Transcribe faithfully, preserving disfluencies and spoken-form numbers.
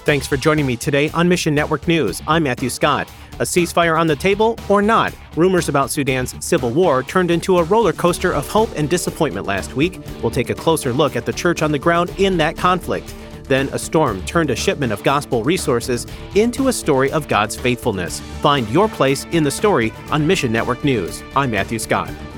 Thanks for joining me today on Mission Network News. I'm Matthew Scott. A ceasefire on the table or not? Rumors about Sudan's civil war turned into a roller coaster of hope and disappointment last week. We'll take a closer look at the church on the ground in that conflict. Then a storm turned a shipment of gospel resources into a story of God's faithfulness. Find your place in the story on Mission Network News. I'm Matthew Scott.